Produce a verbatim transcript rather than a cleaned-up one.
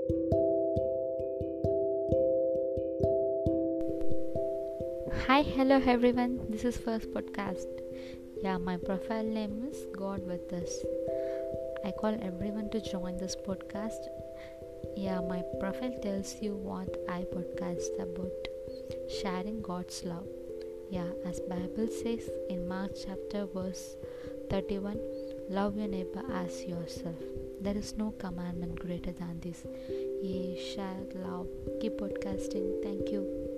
Hi, hello everyone. This is first podcast. Yeah, my profile name is God with us. I call everyone to join this podcast. Yeah, my profile tells you what I podcast about sharing God's love. Yeah, as Bible says in Mark chapter verse thirty-one, love your neighbor as yourself. There is no commandment greater than this. Yeah, share love. Keep podcasting. Thank you.